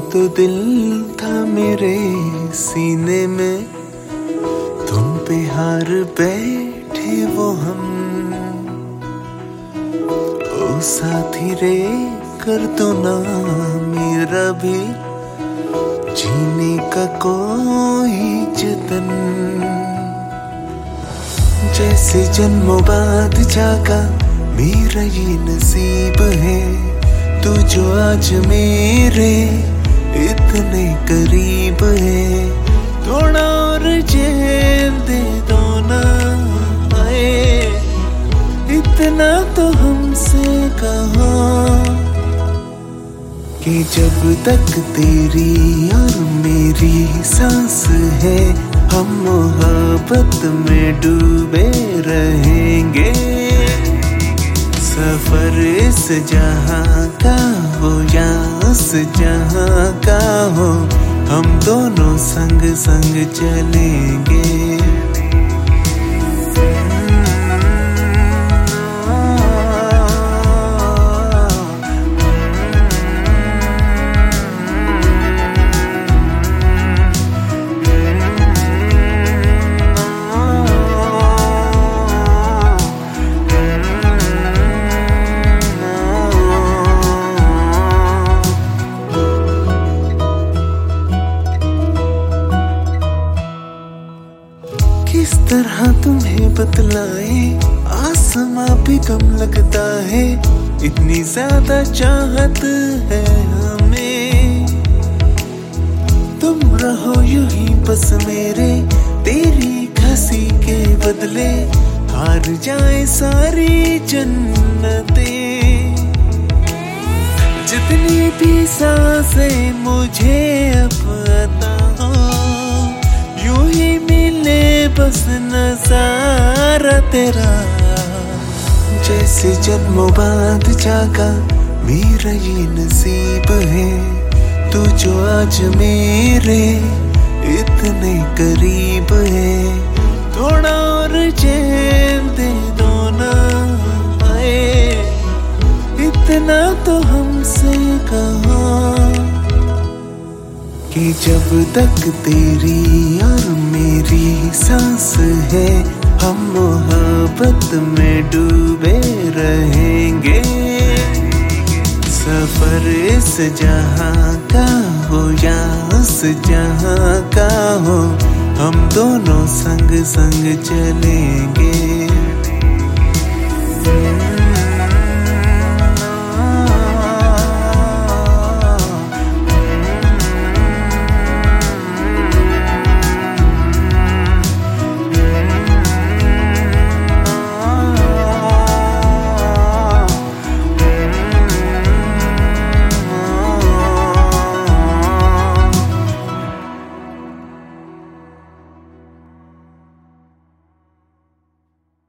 तो दिल था मेरे सीने में, तुम पे हार बैठे वो हम। ओ साथी रे कर दो ना मेरा भी जीने का कोई जतन। जैसे जन्मों बाद जागा मेरा ये नसीब है, तू जो आज मेरे इतने करीब है। थोड़ा और चैन दे दो ना, आए इतना तो हमसे कहो कि जब तक तेरी और मेरी सांस है, हम मोहब्बत में डूबे रहेंगे। सफर इस जहां का हो या उस जहां का हो, हम दोनों संग संग चलेंगे। किस तरह तुम्हें बतलाए, आसमां भी कम लगता है, इतनी ज्यादा चाहत है हमें। तुम रहो यूं ही बस मेरे, तेरी हंसी के बदले हार जाए सारी जन्नतें। जितनी भी सांसें मुझे अब अता हो, यूं ही मिले बस नजारा तेरा। जैसे जन्मों बाद जागा मेरा ये नसीब है, तू जो आज मेरे इतने करीब है। थोड़ा और चैन दे दो ना, आए इतना तो हमसे कहो कि जब तक तेरी और मेरी सांस है, हम मोहब्बत में डूबे रहेंगे। सफर इस जहां का हो या उस जहां का हो, हम दोनों संग संग चलेंगे।